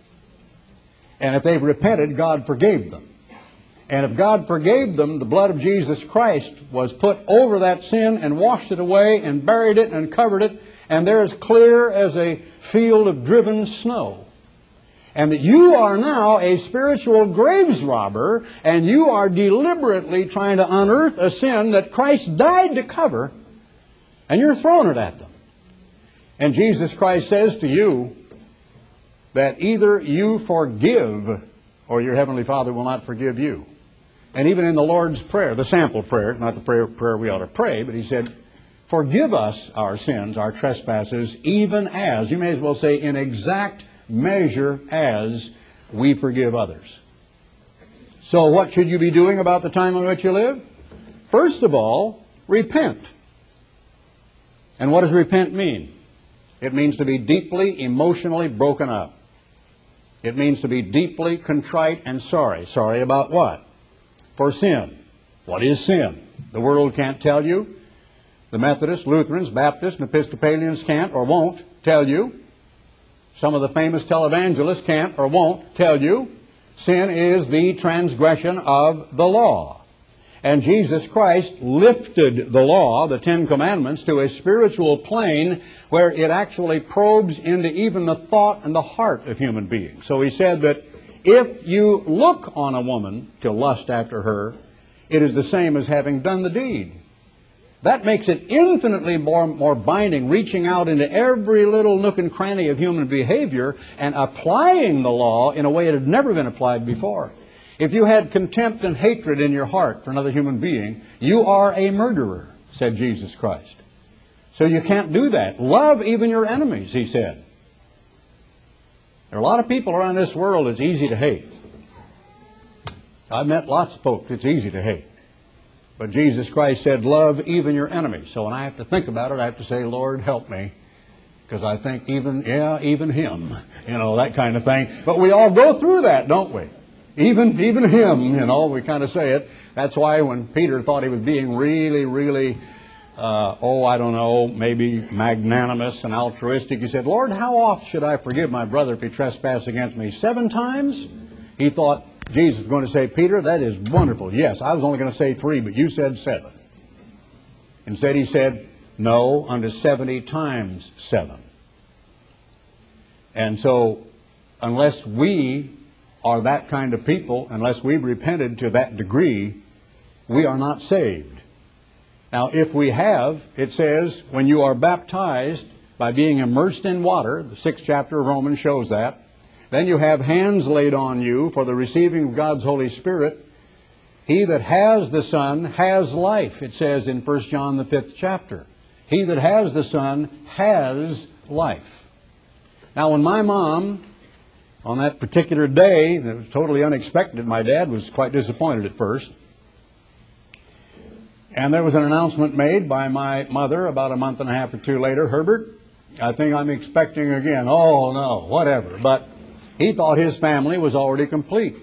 And if they've repented, God forgave them. And if God forgave them, the blood of Jesus Christ was put over that sin and washed it away and buried it and covered it, and they're as clear as a field of driven snow. And that you are now a spiritual graves robber, and you are deliberately trying to unearth a sin that Christ died to cover, and you're throwing it at them. And Jesus Christ says to you that either you forgive or your Heavenly Father will not forgive you. And even in the Lord's Prayer, the sample prayer, not the prayer, prayer we ought to pray, but He said, forgive us our sins, our trespasses, even as, you may as well say, in exact measure as we forgive others. So what should you be doing about the time in which you live? First of all, repent. And what does repent mean? It means to be deeply emotionally broken up. It means to be deeply contrite and sorry. Sorry about what? For sin. What is sin? The world can't tell you. The Methodists, Lutherans, Baptists, and Episcopalians can't or won't tell you. Some of the famous televangelists can't or won't tell you. Sin is the transgression of the law. And Jesus Christ lifted the law, the Ten Commandments, to a spiritual plane where it actually probes into even the thought and the heart of human beings. So He said that if you look on a woman to lust after her, it is the same as having done the deed. That makes it infinitely more, more binding, reaching out into every little nook and cranny of human behavior and applying the law in a way it had never been applied before. If you had contempt and hatred in your heart for another human being, you are a murderer, said Jesus Christ. So you can't do that. Love even your enemies, he said. There are a lot of people around this world it's easy to hate. I've met lots of folks it's easy to hate. But Jesus Christ said, love even your enemies. So when I have to think about it, I have to say, Lord, help me. Because I think even, yeah, even him, you know, that kind of thing. But we all go through that, don't we? Even, even him, you know, we kind of say it. That's why when Peter thought he was being really, really, uh, oh, I don't know, maybe magnanimous and altruistic, he said, Lord, how oft should I forgive my brother if he trespass against me? Seven times? He thought Jesus was going to say, Peter, that is wonderful. Yes, I was only going to say three, but you said seven. Instead he said, no, unto seventy times seven. And so, unless we are that kind of people, unless we've repented to that degree, we are not saved. Now, if we have, it says, when you are baptized by being immersed in water, the sixth chapter of Romans shows that, then you have hands laid on you for the receiving of God's Holy Spirit. He that has the Son has life, it says in First John the fifth chapter. He that has the Son has life. Now, when my mom, on that particular day, that was totally unexpected, my dad was quite disappointed at first. And there was an announcement made by my mother about a month and a half or two later, Herbert, I think I'm expecting again. Oh, no, whatever. But he thought his family was already complete.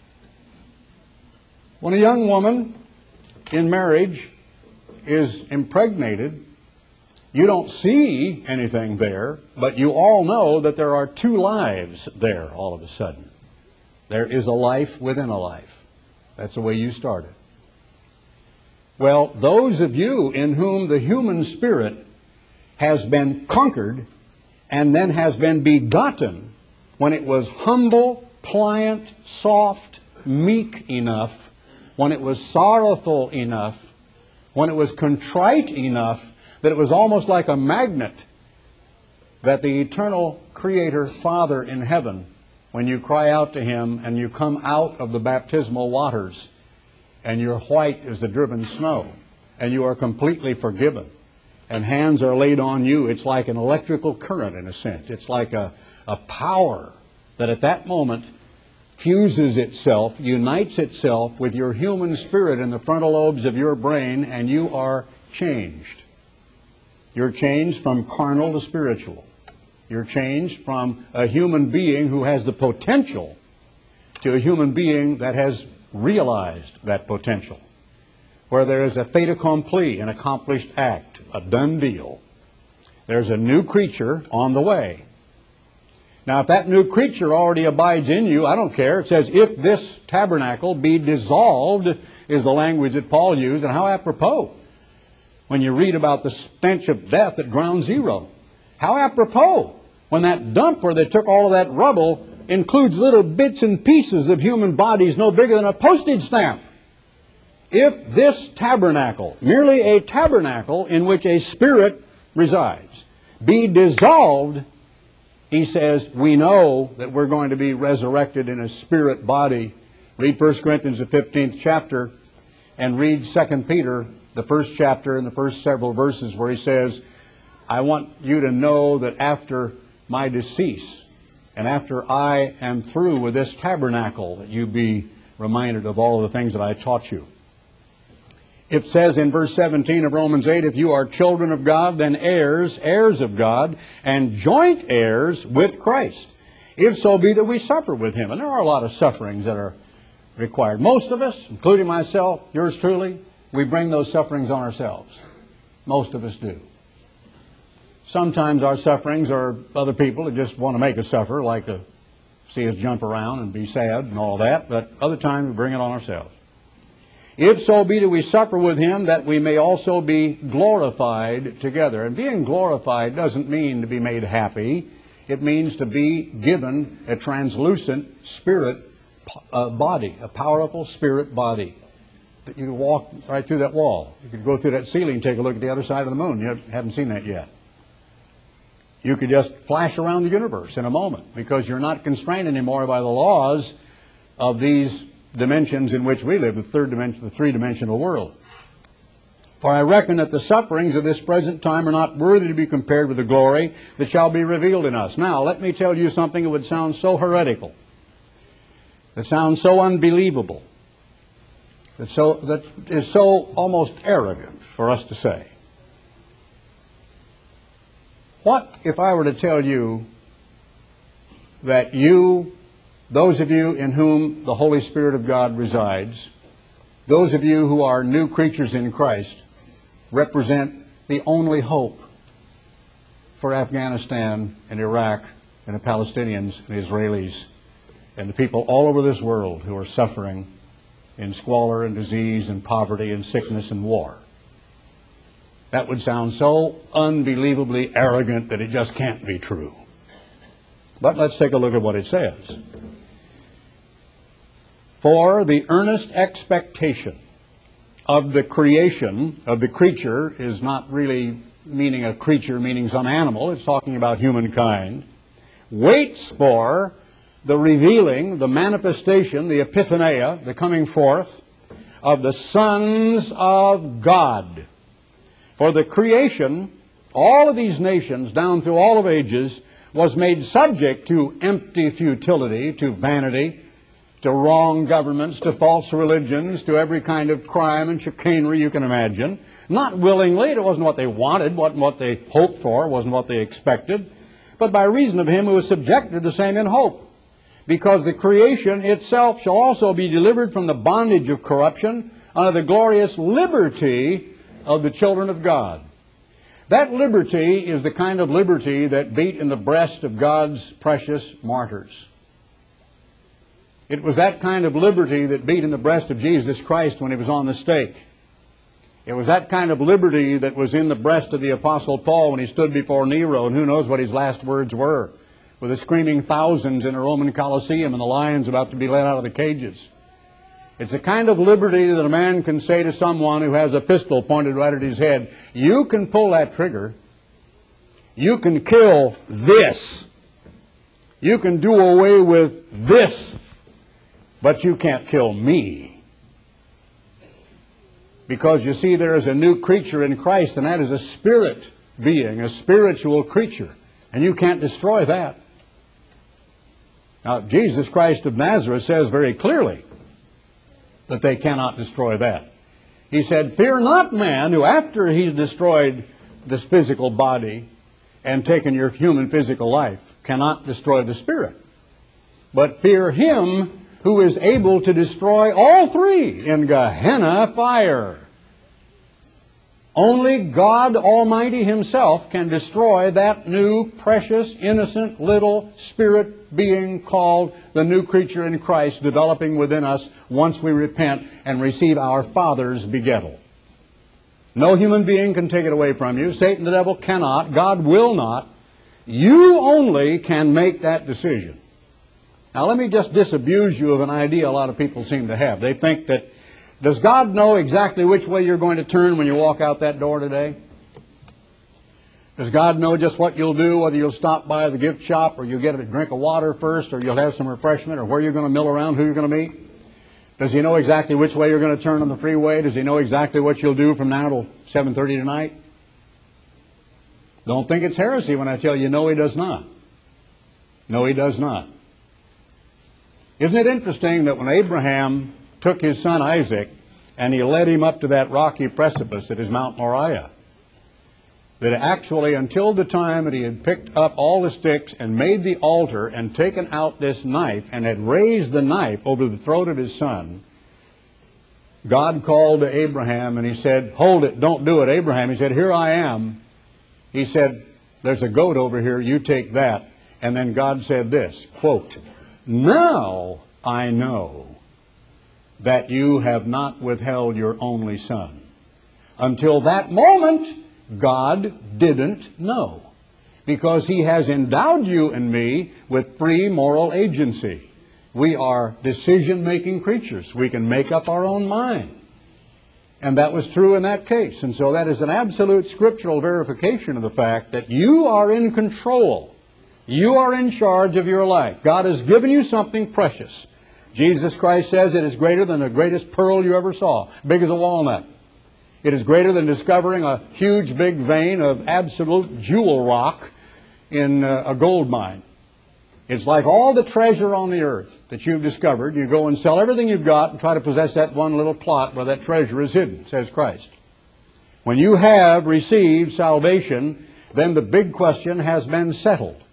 When a young woman in marriage is impregnated, you don't see anything there, but you all know that there are two lives there all of a sudden. There is a life within a life. That's the way you started. Well, those of you in whom the human spirit has been conquered and then has been begotten when it was humble, pliant, soft, meek enough, when it was sorrowful enough, when it was contrite enough, that it was almost like a magnet that the eternal Creator Father in heaven, when you cry out to Him and you come out of the baptismal waters and you're white as the driven snow and you are completely forgiven and hands are laid on you, it's like an electrical current in a sense. It's like a, a power that at that moment fuses itself, unites itself with your human spirit in the frontal lobes of your brain, and you are changed. You're changed from carnal to spiritual. You're changed from a human being who has the potential to a human being that has realized that potential, where there is a fait accompli, an accomplished act, a done deal. There's a new creature on the way. Now, if that new creature already abides in you, I don't care. It says, if this tabernacle be dissolved, is the language that Paul used, and how apropos when you read about the stench of death at ground zero. How apropos when that dump where they took all of that rubble includes little bits and pieces of human bodies no bigger than a postage stamp. If this tabernacle, merely a tabernacle in which a spirit resides, be dissolved, he says, we know that we're going to be resurrected in a spirit body. Read First Corinthians, the fifteenth chapter, and read Second Peter, the first chapter and the first several verses, where he says, I want you to know that after my decease and after I am through with this tabernacle, that you be reminded of all of the things that I taught you. It says in verse seventeen of Romans eight, if you are children of God, then heirs, heirs of God, and joint heirs with Christ, if so be that we suffer with Him. And there are a lot of sufferings that are required. Most of us, including myself, yours truly, we bring those sufferings on ourselves. Most of us do. Sometimes our sufferings are other people that just want to make us suffer, like to see us jump around and be sad and all that, but other times we bring it on ourselves. If so be that we suffer with Him, that we may also be glorified together. And being glorified doesn't mean to be made happy. It means to be given a translucent spirit uh, body, a powerful spirit body. That you can walk right through that wall. You could go through that ceiling and take a look at the other side of the moon. You haven't seen that yet. You could just flash around the universe in a moment because you're not constrained anymore by the laws of these dimensions in which we live, the third dimension, the three-dimensional world. For I reckon that the sufferings of this present time are not worthy to be compared with the glory that shall be revealed in us. Now, let me tell you something that would sound so heretical, that sounds so unbelievable, that, so, that is so almost arrogant for us to say. What if I were to tell you that you, those of you in whom the Holy Spirit of God resides, those of you who are new creatures in Christ, represent the only hope for Afghanistan and Iraq and the Palestinians and Israelis and the people all over this world who are suffering in squalor and disease and poverty and sickness and war? That would sound so unbelievably arrogant that it just can't be true. But let's take a look at what it says. For the earnest expectation of the creation, of the creature, is not really meaning a creature, meaning some animal. It's talking about humankind. Waits for the revealing, the manifestation, the epiphaneia, the coming forth of the sons of God. For the creation, all of these nations down through all of ages, was made subject to empty futility, to vanity, to wrong governments, to false religions, to every kind of crime and chicanery you can imagine. Not willingly, it wasn't what they wanted, wasn't what they hoped for, wasn't what they expected, but by reason of him who was subjected to the same in hope. Because the creation itself shall also be delivered from the bondage of corruption unto the glorious liberty of the children of God. That liberty is the kind of liberty that beat in the breast of God's precious martyrs. It was that kind of liberty that beat in the breast of Jesus Christ when he was on the stake. It was that kind of liberty that was in the breast of the Apostle Paul when he stood before Nero, and who knows what his last words were, with the screaming thousands in the Roman Colosseum and the lions about to be let out of the cages. It's the kind of liberty that a man can say to someone who has a pistol pointed right at his head, you can pull that trigger, you can kill this, you can do away with this, but you can't kill me. Because you see, there is a new creature in Christ, and that is a spirit being, a spiritual creature, and you can't destroy that. Now, Jesus Christ of Nazareth says very clearly that they cannot destroy that. He said, fear not man who after he's destroyed this physical body and taken your human physical life cannot destroy the spirit, but fear him who is able to destroy all three in Gehenna fire. Only God Almighty himself can destroy that new, precious, innocent little spirit being called the new creature in Christ developing within us once we repent and receive our Father's begettal. No human being can take it away from you. Satan the devil cannot. God will not. You only can make that decision. Now let me just disabuse you of an idea a lot of people seem to have. They think that, does God know exactly which way you're going to turn when you walk out that door today? Does God know just what you'll do, whether you'll stop by the gift shop or you'll get a drink of water first or you'll have some refreshment or where you're going to mill around, who you're going to meet? Does he know exactly which way you're going to turn on the freeway? Does he know exactly what you'll do from now till seven thirty tonight? Don't think it's heresy when I tell you no, he does not. No, he does not. Isn't it interesting that when Abraham took his son Isaac and he led him up to that rocky precipice that is Mount Moriah, that actually until the time that he had picked up all the sticks and made the altar and taken out this knife and had raised the knife over the throat of his son, God called to Abraham and he said, hold it, don't do it, Abraham. He said, here I am. He said, there's a goat over here, you take that. And then God said this, quote, now I know that you have not withheld your only son. Until that moment, God didn't know, because he has endowed you and me with free moral agency. We are decision-making creatures. We can make up our own mind. And that was true in that case. And so that is an absolute scriptural verification of the fact that you are in control. You are in charge of your life. God has given you something precious. Jesus Christ says it is greater than the greatest pearl you ever saw, big as a walnut. It is greater than discovering a huge big vein of absolute jewel rock in uh, a gold mine. It's like all the treasure on the earth that you've discovered. You go and sell everything you've got and try to possess that one little plot where that treasure is hidden, says Christ. When you have received salvation, then the big question has been settled.